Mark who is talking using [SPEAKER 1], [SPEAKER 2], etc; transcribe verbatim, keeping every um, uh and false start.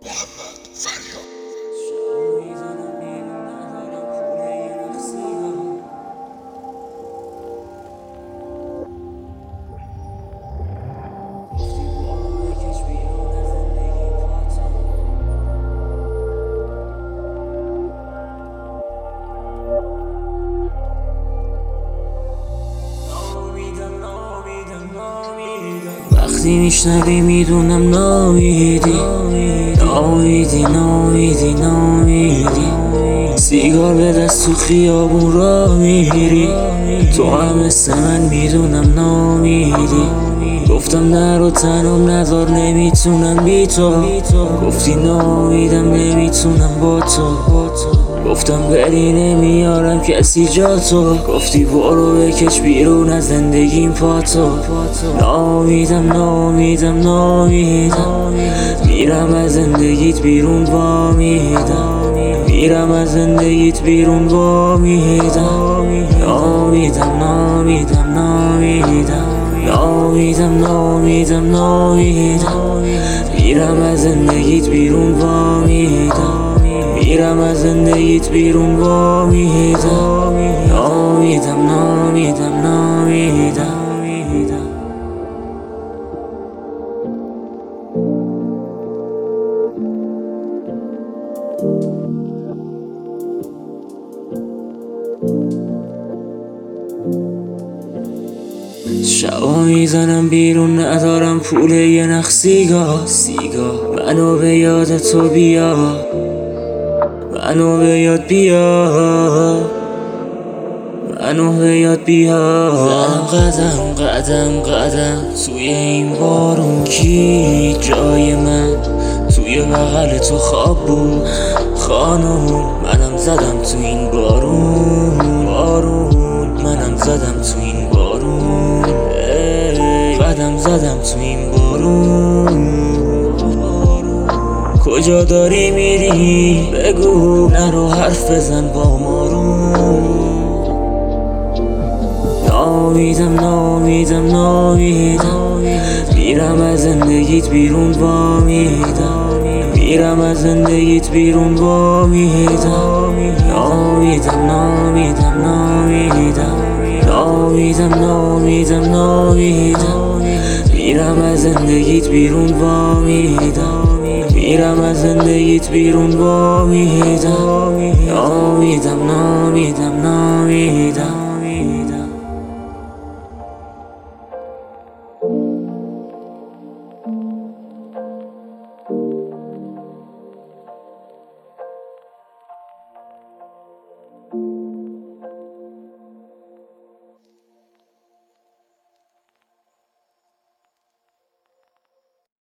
[SPEAKER 1] محمد فریاد.
[SPEAKER 2] وقتی میشنوی میدونم نامیدی نامیدی نامیدی نامیدی سیگار به دست تو خیابون را میری، تو هم مثل من میدونم نامیدی. گفتم نرو تنم نذار نمیتونم بی تو، گفتی نامیدم نمیتونم با تو. گفتم بری نمیارم کسی جا تو، گفتی برو بکش بیرون از زندگیم پاتو. نامیدم نامیدم نامیدم میرم از زندگیت بیرون با میدم، میرم از زندگیت بیرون با میدم. نامیدم نامیدم نامیدم نامیدم نامیدم نامیدم میرم از زندگیت بیرون با میدم، میرم از زندگیت بیرون با میدم. نامیدم نامیدم نامیدم شبا میزنم بیرون ندارم پول یه نخ سیگار، منو به یاد تو بیا، منو به یاد بیا، منو به یاد بیا. زدم قدم قدم قدم توی این بارون، کی جای من توی بغل تو خواب بود خانم. منم زدم تو این بارون بارون، منم زدم تو این بارون، ای قدم زدم تو این بارون. کجا داری میری بگو، نرو حرف بزن با مارون. نامیدم نامیدم نامیدم میرم از زندگیت بیرون با میدم، میرم از زندگیت بیرون با میدم. نامیدم نامیدم نامیدم نامیدم نامیدم نامیدم میرم از زندگیت بیرون با میدم، میرم از زندگیت بیرون با میدم. نامیدم نامیدم نامیدم